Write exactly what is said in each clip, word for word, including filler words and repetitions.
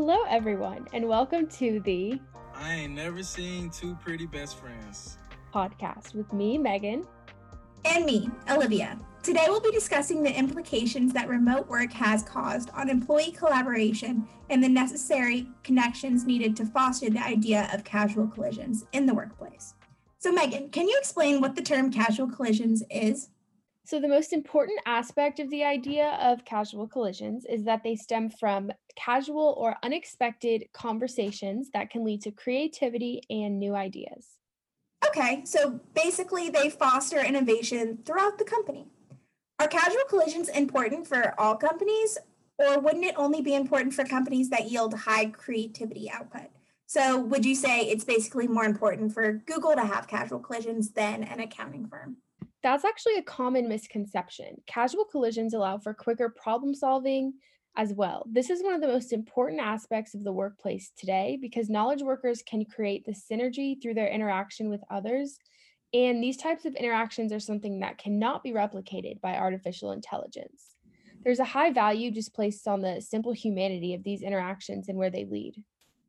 Hello, everyone, and welcome to the I ain't never seen two pretty best friends. podcast with me, Megan. And me, Olivia. Today we'll be discussing the implications that remote work has caused on employee collaboration and the necessary connections needed to foster the idea of casual collisions in the workplace. So, Megan, can you explain what the term casual collisions is? So, the most important aspect of the idea of casual collisions is that they stem from casual or unexpected conversations that can lead to creativity and new ideas. Okay, so basically they foster innovation throughout the company. Are casual collisions important for all companies, or wouldn't it only be important for companies that yield high creativity output? So, would you say it's basically more important for Google to have casual collisions than an accounting firm? That's actually a common misconception. Casual collisions allow for quicker problem solving as well. This is one of the most important aspects of the workplace today because knowledge workers can create the synergy through their interaction with others. And these types of interactions are something that cannot be replicated by artificial intelligence. There's a high value just placed on the simple humanity of these interactions and where they lead.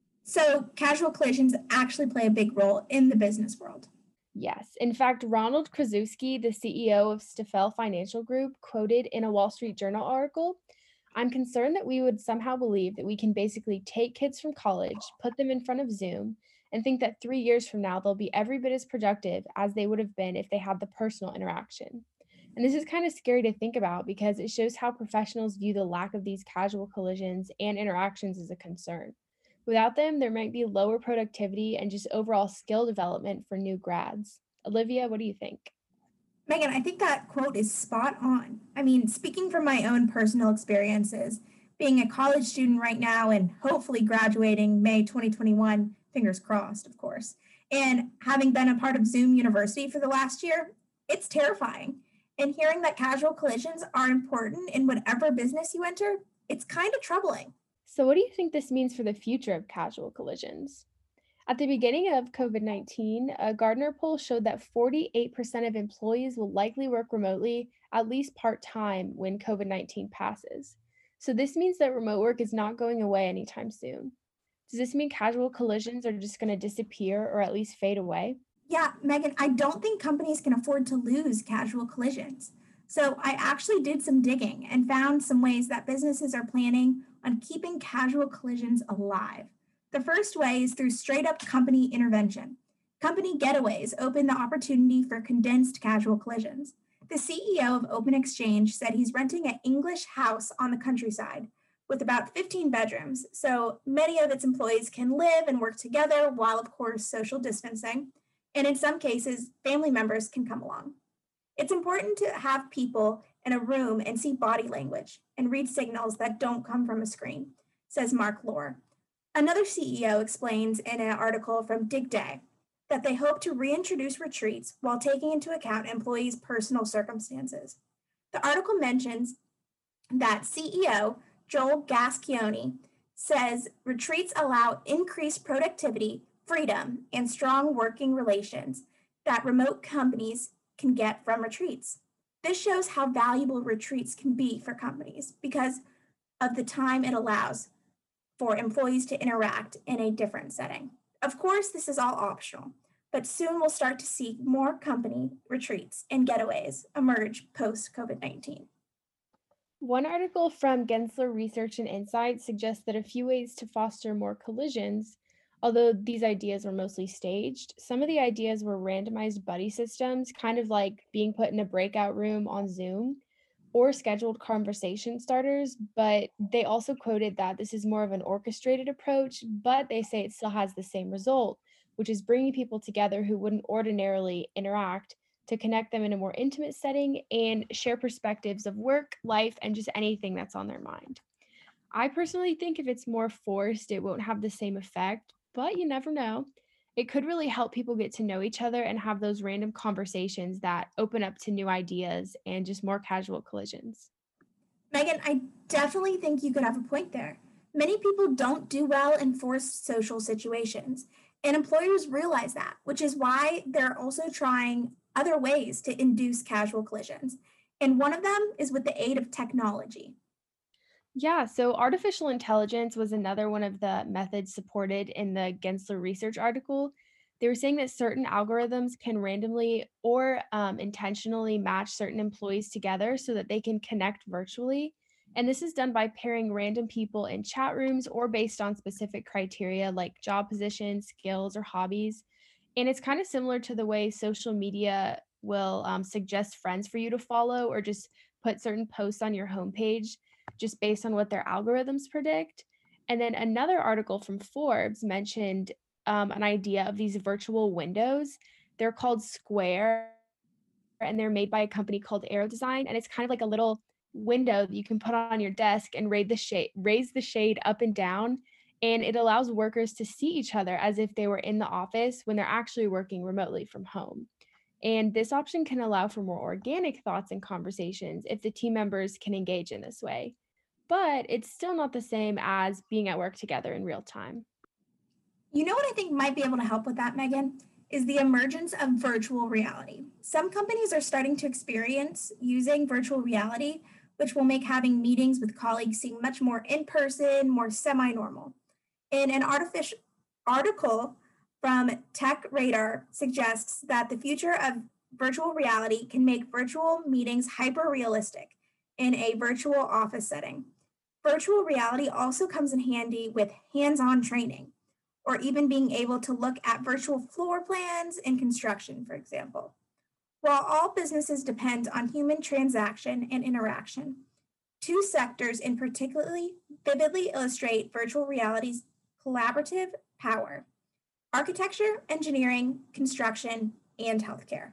So, casual collisions actually play a big role in the business world. Yes. In fact, Ronald Krasuski, the C E O of Stifel Financial Group, quoted in a Wall Street Journal article, "I'm concerned that we would somehow believe that we can basically take kids from college, put them in front of Zoom, and think that three years from now they'll be every bit as productive as they would have been if they had the personal interaction." And this is kind of scary to think about because it shows how professionals view the lack of these casual collisions and interactions as a concern. Without them, there might be lower productivity and just overall skill development for new grads. Olivia, what do you think? Megan, I think that quote is spot on. I mean, speaking from my own personal experiences, being a college student right now and hopefully graduating May twenty twenty-one, fingers crossed, of course, and having been a part of Zoom University for the last year, it's terrifying. And hearing that casual collisions are important in whatever business you enter, it's kind of troubling. So, what do you think this means for the future of casual collisions? At the beginning of COVID nineteen, a Gardner poll showed that forty-eight percent of employees will likely work remotely at least part time when COVID nineteen passes. So, this means that remote work is not going away anytime soon. Does this mean casual collisions are just going to disappear or at least fade away? Yeah, Megan, I don't think companies can afford to lose casual collisions. So I actually did some digging and found some ways that businesses are planning on keeping casual collisions alive. The first way is through straight up company intervention. Company getaways open the opportunity for condensed casual collisions. The C E O of Open Exchange said he's renting an English house on the countryside with about fifteen bedrooms, so many of its employees can live and work together while, of course, social distancing. And in some cases, family members can come along. It's important to have people in a room and see body language and read signals that don't come from a screen, says Mark Lohr. Another C E O explains in an article from DigDay that they hope to reintroduce retreats while taking into account employees' personal circumstances. The article mentions that C E O Joel Gascioni says retreats allow increased productivity, freedom, and strong working relations that remote companies can get from retreats. This shows how valuable retreats can be for companies because of the time it allows for employees to interact in a different setting. Of course, this is all optional, but soon we'll start to see more company retreats and getaways emerge post COVID nineteen. One article from Gensler Research and Insight suggests that a few ways to foster more collisions, although these ideas were mostly staged, some of the ideas were randomized buddy systems, kind of like being put in a breakout room on Zoom, or scheduled conversation starters. But they also quoted that this is more of an orchestrated approach, but they say it still has the same result, which is bringing people together who wouldn't ordinarily interact to connect them in a more intimate setting and share perspectives of work, life, and just anything that's on their mind. I personally think if it's more forced, it won't have the same effect, but you never know. It could really help people get to know each other and have those random conversations that open up to new ideas and just more casual collisions. Megan, I definitely think you could have a point there. Many people don't do well in forced social situations, and employers realize that, which is why they're also trying other ways to induce casual collisions. And one of them is with the aid of technology. Yeah, so artificial intelligence was another one of the methods supported in the Gensler research article. They were saying that certain algorithms can randomly or um, intentionally match certain employees together so that they can connect virtually. And this is done by pairing random people in chat rooms or based on specific criteria like job positions, skills, or hobbies. And it's kind of similar to the way social media will um, suggest friends for you to follow or just put certain posts on your homepage just based on what their algorithms predict. And then another article from Forbes mentioned um, an idea of these virtual windows. They're called Square and they're made by a company called Aero Design. And it's kind of like a little window that you can put on your desk and raise the shade, raise the shade up and down. And it allows workers to see each other as if they were in the office when they're actually working remotely from home. And this option can allow for more organic thoughts and conversations if the team members can engage in this way. But it's still not the same as being at work together in real time. You know what I think might be able to help with that, Megan? Is the emergence of virtual reality. Some companies are starting to experience using virtual reality, which will make having meetings with colleagues seem much more in person, more semi normal. In an artificial article from Tech Radar suggests that the future of virtual reality can make virtual meetings hyper realistic in a virtual office setting. Virtual reality also comes in handy with hands on training or even being able to look at virtual floor plans in construction, for example. While all businesses depend on human transaction and interaction, two sectors in particularly vividly illustrate virtual reality's collaborative power: architecture, engineering, construction, and healthcare.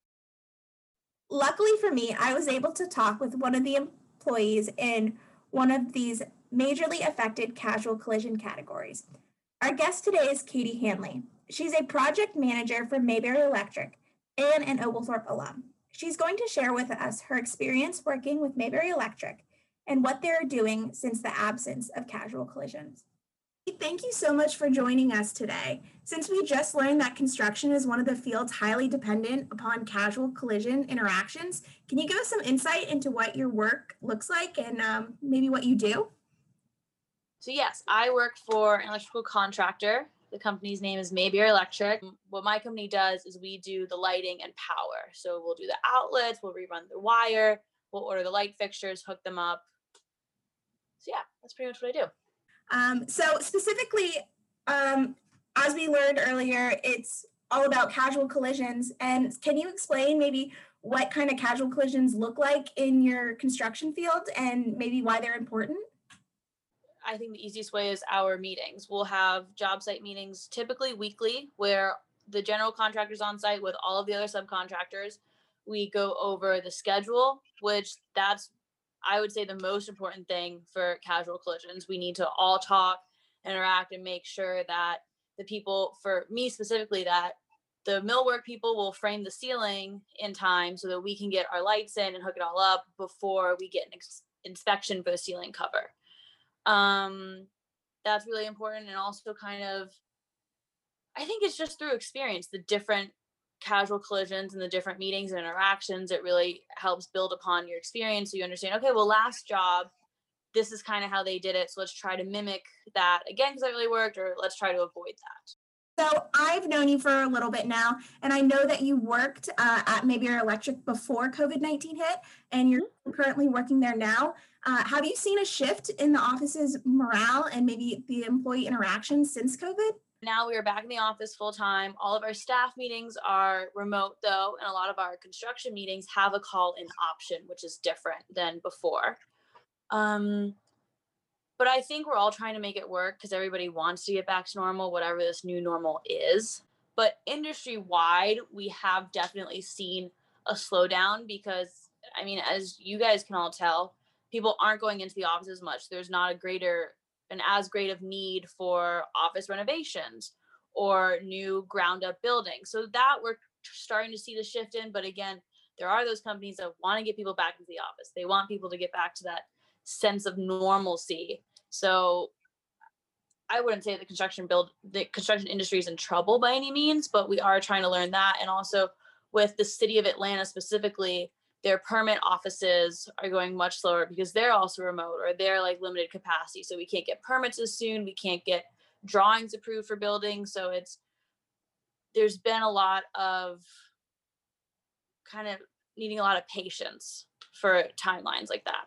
Luckily for me, I was able to talk with one of the employees in one of these majorly affected casual collision categories. Our guest today is Katie Hanley. She's a project manager for Mayberry Electric and an Oglethorpe alum. She's going to share with us her experience working with Mayberry Electric and what they're doing since the absence of casual collisions. Thank you so much for joining us today. Since we just learned that construction is one of the fields highly dependent upon casual collision interactions, can you give us some insight into what your work looks like and um, maybe what you do? So yes, I work for an electrical contractor. The company's name is Mayberry Electric. What my company does is we do the lighting and power. So we'll do the outlets, we'll rerun the wire, we'll order the light fixtures, hook them up. So yeah, that's pretty much what I do. Um, so specifically, um, as we learned earlier, it's all about casual collisions. And can you explain maybe what kind of casual collisions look like in your construction field and maybe why they're important? I think the easiest way is our meetings. We'll have job site meetings typically weekly where the general contractor's on site with all of the other subcontractors. We go over the schedule, which that's, I would say, the most important thing for casual collisions. We need to all talk, interact, and make sure that the people, for me specifically, that the millwork people will frame the ceiling in time so that we can get our lights in and hook it all up before we get an ex- inspection for the ceiling cover. Um, that's really important. And also kind of, I think it's just through experience, the different casual collisions and the different meetings and interactions, it really helps build upon your experience. So you understand, okay, well, last job, this is kind of how they did it. So let's try to mimic that again, because that really worked, or let's try to avoid that. So I've known you for a little bit now, and I know that you worked uh, at Mayberry Electric before COVID nineteen hit, and you're currently working there now. Uh, have you seen a shift in the office's morale and maybe the employee interaction since COVID? Now we are back in the office full time. All of our staff meetings are remote though, and a lot of our construction meetings have a call-in option, which is different than before. Um, but I think we're all trying to make it work because everybody wants to get back to normal, whatever this new normal is. But industry-wide, we have definitely seen a slowdown because, I mean, as you guys can all tell, people aren't going into the office as much. There's not a greater, an as great of need for office renovations or new ground up buildings. So that we're starting to see the shift in. But again, there are those companies that want to get people back into the office. They want people to get back to that sense of normalcy. So I wouldn't say the construction build, the construction industry is in trouble by any means, but we are trying to learn that. And also with the city of Atlanta specifically, their permanent offices are going much slower because they're also remote or they're like limited capacity. So we can't get permits as soon. We can't get drawings approved for buildings. So it's, there's been a lot of kind of needing a lot of patience for timelines like that.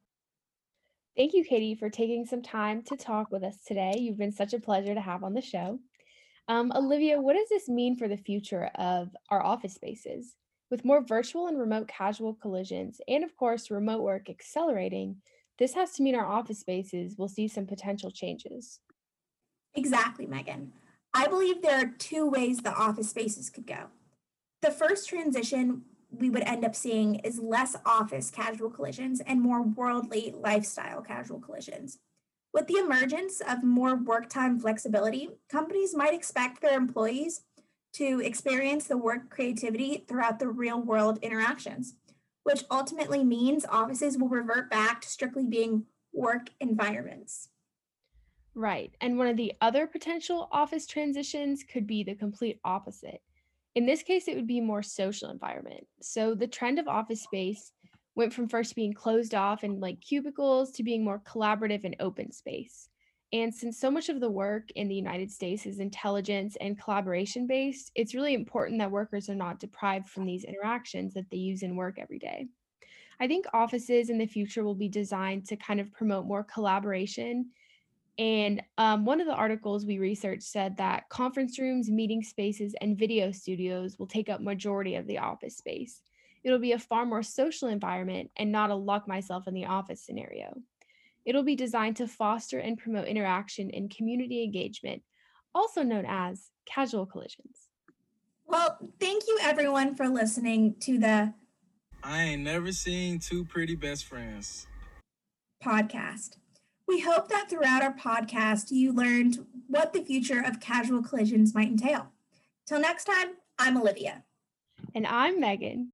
Thank you, Katie, for taking some time to talk with us today. You've been such a pleasure to have on the show. Um, Olivia, what does this mean for the future of our office spaces? With more virtual and remote casual collisions, and of course, remote work accelerating, this has to mean our office spaces will see some potential changes. Exactly, Megan. I believe there are two ways the office spaces could go. The first transition we would end up seeing is less office casual collisions and more worldly lifestyle casual collisions. With the emergence of more work time flexibility, companies might expect their employees to experience the work creativity throughout the real world interactions, which ultimately means offices will revert back to strictly being work environments. Right. And one of the other potential office transitions could be the complete opposite. In this case, it would be more social environment. So the trend of office space went from first being closed off in like cubicles to being more collaborative and open space. And since so much of the work in the United States is intelligence and collaboration based, it's really important that workers are not deprived from these interactions that they use in work every day. I think offices in the future will be designed to kind of promote more collaboration, and um, one of the articles we researched said that conference rooms, meeting spaces, and video studios will take up majority of the office space. It'll be a far more social environment and not a lock myself in the office scenario. It'll be designed to foster and promote interaction and community engagement, also known as casual collisions. Well, thank you everyone for listening to the I ain't never seen two pretty best friends. podcast. We hope that throughout our podcast, you learned what the future of casual collisions might entail. Till next time, I'm Olivia. And I'm Megan.